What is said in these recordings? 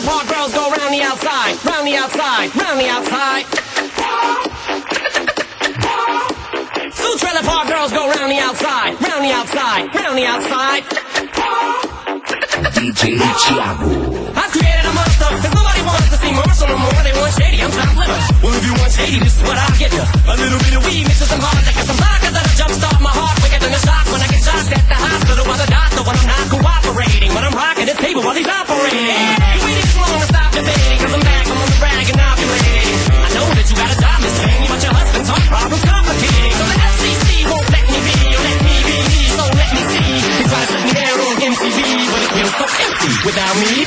park girls go round the outside, round the outside, round the outside. Two trailer park girls go round the outside, round the outside, round the outside. DJ Thiago. I created a monster, cause nobody wants to see Marshall no more. They want shady, I'm top liver. Well, if you want shady, this is what I'll get you. A little bit of weed mixes some hard liquor, some vodka that'll jumpstart my heart quicker than a shock when I get shocked at the hospital by the doctor when I'm not cooperating. When I'm rocking this table while he's operating. You waited too long to stop debating, cause I'm back, I'm on the rag and ovulating. I know that you got a job, Miss Janie, but your husband's heart problem's complicating. So the FCC won't let me be, or let me be, so let me see. They try to put me there on MTV, but it feels so empty without me.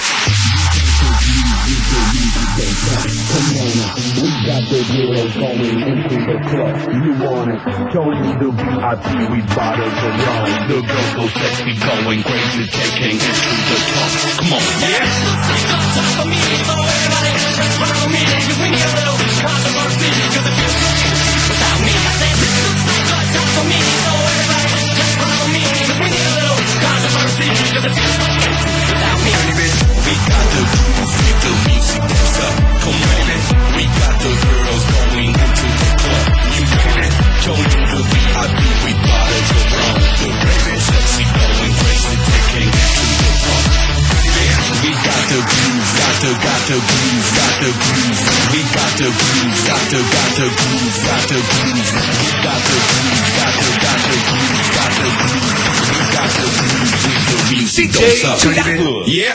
Come on now, we got the girls going into the club. You want it? Join the VIP, we bottles around. The girls so sexy, going crazy, taking it to the top. Come on, yeah. This looks like a time for me, so everybody just follow me. Cause we need a little controversy, cause it feels so empty without me. I said this looks like a time for me, so everybody just follow me. Cause we need a little controversy, cause it feels so empty without me. We got the groove, make the music dance up. Come on it. We got the girls going into the club. You want it? Join the VIP, we bottles around. The raving sexy, going crazy, taking it to the top. We got the groove, got the groove, got the groove. We got the groove, got the groove, got the groove. We got the groove, got the groove, got the groove. We got the groove, with the music don't stop. Yeah.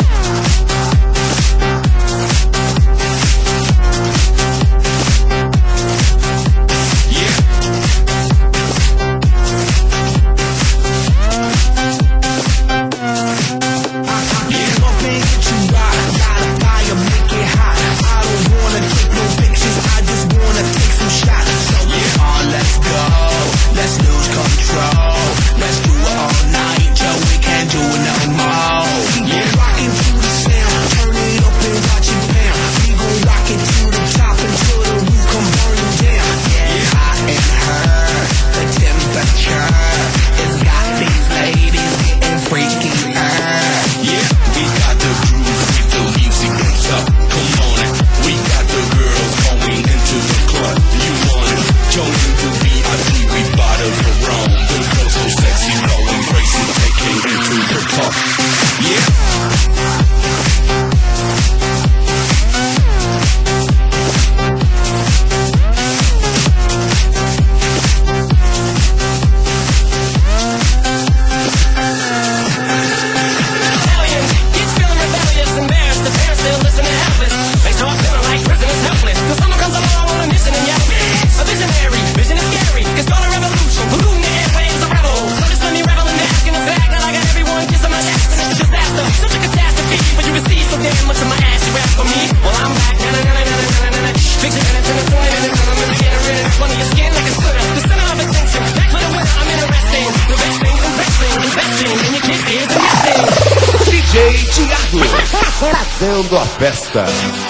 Fazendo a festa.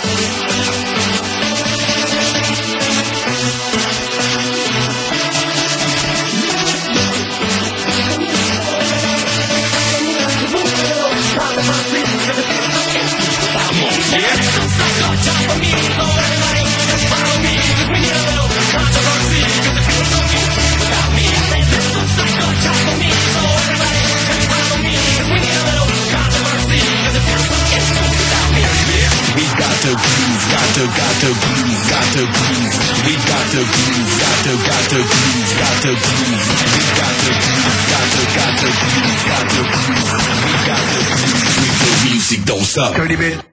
The groove, got the groove, got the groove. We got the groove, got the groove, got the groove. We got the groove, got the groove, got the groove. We got the groove, with the music don't stop.